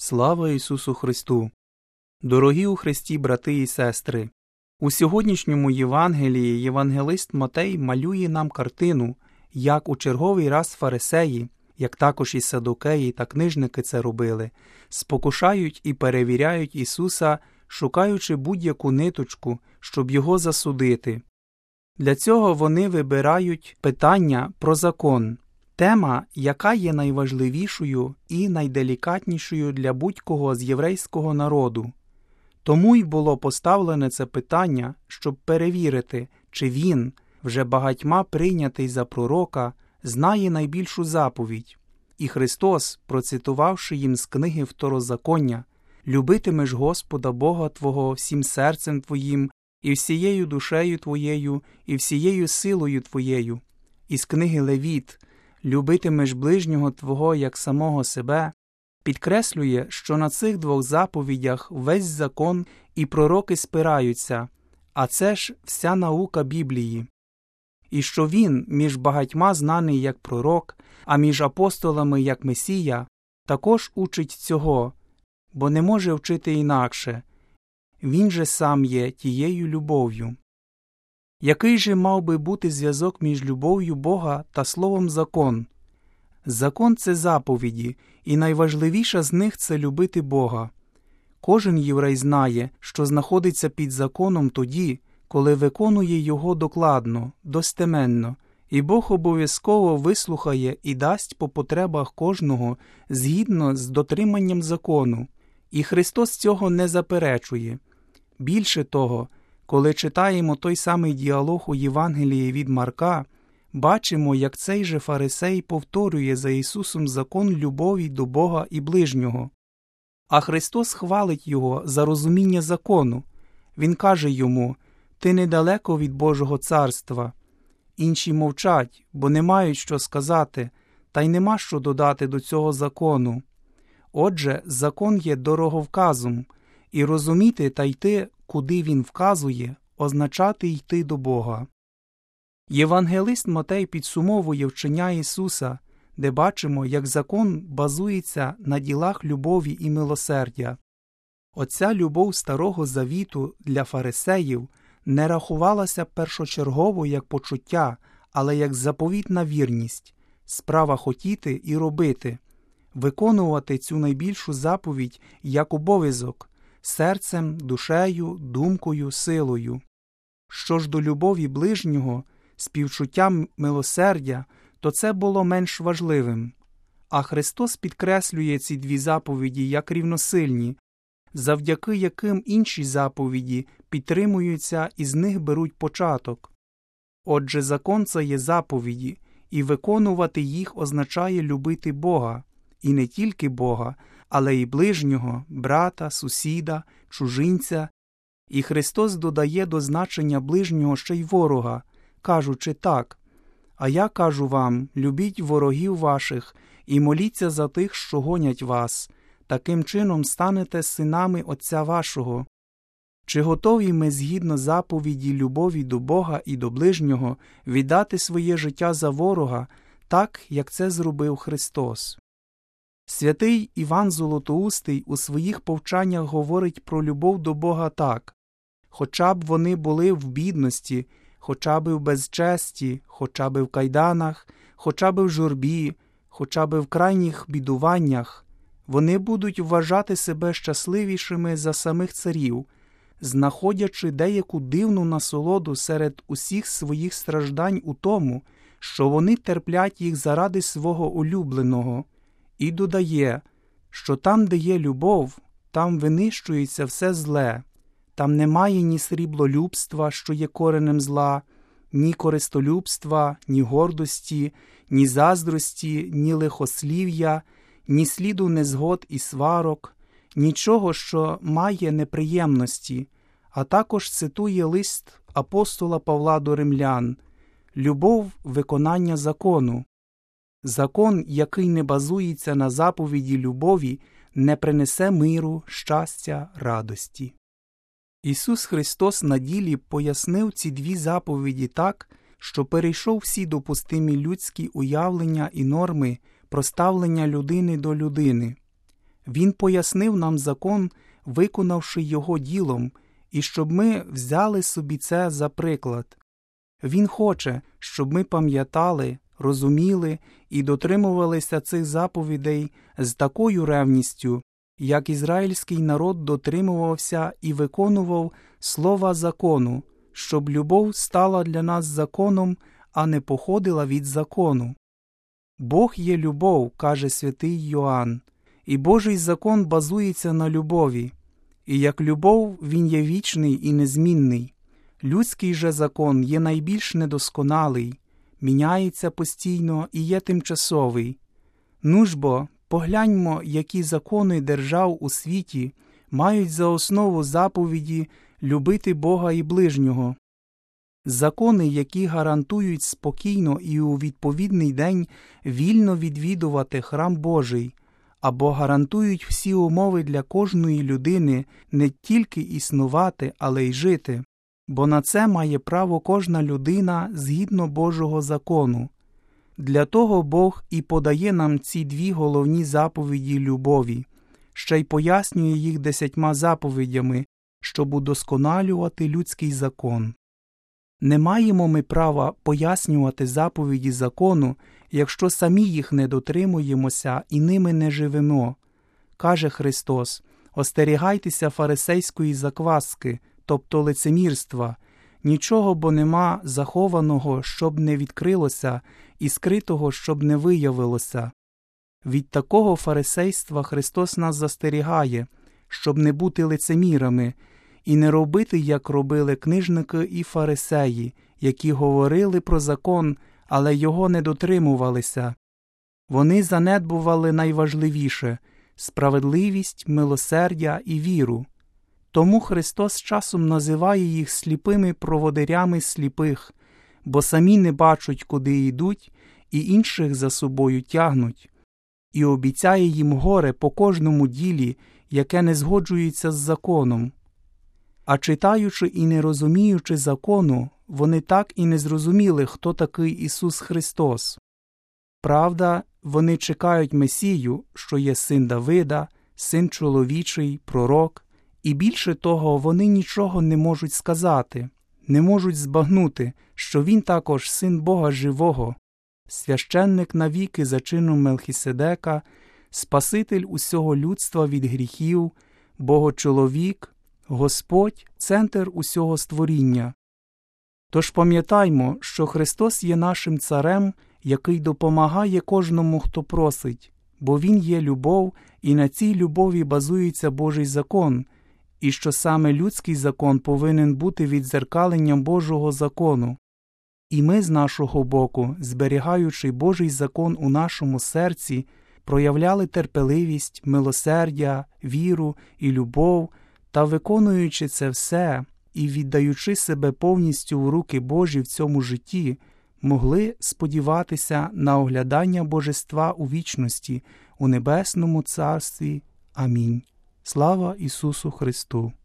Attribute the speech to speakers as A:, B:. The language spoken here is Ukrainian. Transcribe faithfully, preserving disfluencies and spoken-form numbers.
A: Слава Ісусу Христу! Дорогі у Христі брати і сестри! У сьогоднішньому Євангелії євангелист Матей малює нам картину, як у черговий раз фарисеї, як також і садукеї та книжники це робили, спокушають і перевіряють Ісуса, шукаючи будь-яку ниточку, щоб Його засудити. Для цього вони вибирають питання про закон. Тема, яка є найважливішою і найделікатнішою для будь-кого з єврейського народу. Тому й було поставлене це питання, щоб перевірити, чи він, вже багатьма прийнятий за пророка, знає найбільшу заповідь. І Христос, процитувавши їм з книги Второзаконня, «Любитимеш Господа Бога твого всім серцем твоїм, і всією душею твоєю, і всією силою твоєю», із книги Левіт, «Любитимеш ближнього твого, як самого себе», підкреслює, що на цих двох заповідях весь закон і пророки спираються, а це ж вся наука Біблії. І що він між багатьма знаний як пророк, а між апостолами як Месія, також учить цього, бо не може вчити інакше. Він же сам є тією любов'ю. Який же мав би бути зв'язок між любов'ю Бога та словом «закон»? Закон – це заповіді, і найважливіша з них – це любити Бога. Кожен єврей знає, що знаходиться під законом тоді, коли виконує його докладно, достеменно, і Бог обов'язково вислухає і дасть по потребах кожного згідно з дотриманням закону. І Христос цього не заперечує. Більше того, коли читаємо той самий діалог у Євангелії від Марка, бачимо, як цей же фарисей повторює за Ісусом закон любові до Бога і ближнього. А Христос хвалить його за розуміння закону. Він каже йому: «Ти недалеко від Божого царства». Інші мовчать, бо не мають що сказати, та й нема що додати до цього закону. Отже, закон є дороговказом, і розуміти та йти, куди він вказує, означати йти до Бога. Євангелист Матей підсумовує вчення Ісуса, де бачимо, як закон базується на ділах любові і милосердя. Оця любов Старого Завіту для фарисеїв не рахувалася першочергово як почуття, але як заповітна вірність, справа хотіти і робити, виконувати цю найбільшу заповідь як обов'язок, серцем, душею, думкою, силою. Що ж до любові ближнього, співчуттям милосердя, то це було менш важливим. А Христос підкреслює ці дві заповіді як рівносильні, завдяки яким інші заповіді підтримуються і з них беруть початок. Отже, закон – це є заповіді, і виконувати їх означає любити Бога, і не тільки Бога, але й ближнього, брата, сусіда, чужинця. І Христос додає до значення ближнього ще й ворога, кажучи так: «А я кажу вам, любіть ворогів ваших і моліться за тих, що гонять вас, таким чином станете синами Отця вашого». Чи готові ми згідно заповіді любові до Бога і до ближнього віддати своє життя за ворога, так, як це зробив Христос? Святий Іван Золотоустий у своїх повчаннях говорить про любов до Бога так: «Хоча б вони були в бідності, хоча б в безчесті, хоча б в кайданах, хоча б в журбі, хоча б в крайніх бідуваннях, вони будуть вважати себе щасливішими за самих царів, знаходячи деяку дивну насолоду серед усіх своїх страждань у тому, що вони терплять їх заради свого улюбленого». І додає, що там, де є любов, там винищується все зле, там немає ні сріблолюбства, що є коренем зла, ні користолюбства, ні гордості, ні заздрості, ні лихослів'я, ні сліду незгод і сварок, нічого, що має неприємності, а також цитує лист апостола Павла до римлян: «Любов – виконання закону». Закон, який не базується на заповіді любові, не принесе миру, щастя, радості. Ісус Христос на ділі пояснив ці дві заповіді так, що перейшов всі допустимі людські уявлення і норми про ставлення людини до людини. Він пояснив нам закон, виконавши його ділом, і щоб ми взяли собі це за приклад. Він хоче, щоб ми пам'ятали, розуміли і дотримувалися цих заповідей з такою ревністю, як ізраїльський народ дотримувався і виконував слова закону, щоб любов стала для нас законом, а не походила від закону. Бог є любов, каже святий Йоанн, і Божий закон базується на любові. І як любов, він є вічний і незмінний. Людський же закон є найбільш недосконалий, міняється постійно і є тимчасовий. Ну ж бо, погляньмо, які закони держав у світі мають за основу заповіді любити Бога і ближнього. Закони, які гарантують спокійно і у відповідний день вільно відвідувати храм Божий, або гарантують всі умови для кожної людини не тільки існувати, але й жити, бо на це має право кожна людина згідно Божого закону. Для того Бог і подає нам ці дві головні заповіді любові, ще й пояснює їх десятьма заповідями, щоб удосконалювати людський закон. Не маємо ми права пояснювати заповіді закону, якщо самі їх не дотримуємося і ними не живемо. Каже Христос: «Остерігайтеся фарисейської закваски, тобто лицемірства. Нічого бо нема захованого, щоб не відкрилося, і скритого, щоб не виявилося». Від такого фарисейства Христос нас застерігає, щоб не бути лицемірами, і не робити, як робили книжники і фарисеї, які говорили про закон, але його не дотримувалися. Вони занедбували найважливіше – справедливість, милосердя і віру. Тому Христос часом називає їх сліпими проводирями сліпих, бо самі не бачать, куди йдуть, і інших за собою тягнуть. І обіцяє їм горе по кожному ділі, яке не згоджується з законом. А читаючи і не розуміючи закону, вони так і не зрозуміли, хто такий Ісус Христос. Правда, вони чекають Месію, що є син Давида, син чоловічий, пророк, і більше того, вони нічого не можуть сказати, не можуть збагнути, що він також син Бога живого, священник навіки за чином Мелхіседека, Спаситель усього людства від гріхів, Богочоловік, Господь – центр усього створіння. Тож пам'ятаймо, що Христос є нашим царем, який допомагає кожному, хто просить, бо Він є любов, і на цій любові базується Божий закон, і що саме людський закон повинен бути віддзеркаленням Божого закону. І ми з нашого боку, зберігаючи Божий закон у нашому серці, проявляли терпеливість, милосердя, віру і любов, та виконуючи це все і віддаючи себе повністю в руки Божі в цьому житті, могли сподіватися на оглядання Божества у вічності, у Небесному Царстві. Амінь. Слава Ісусу Христу!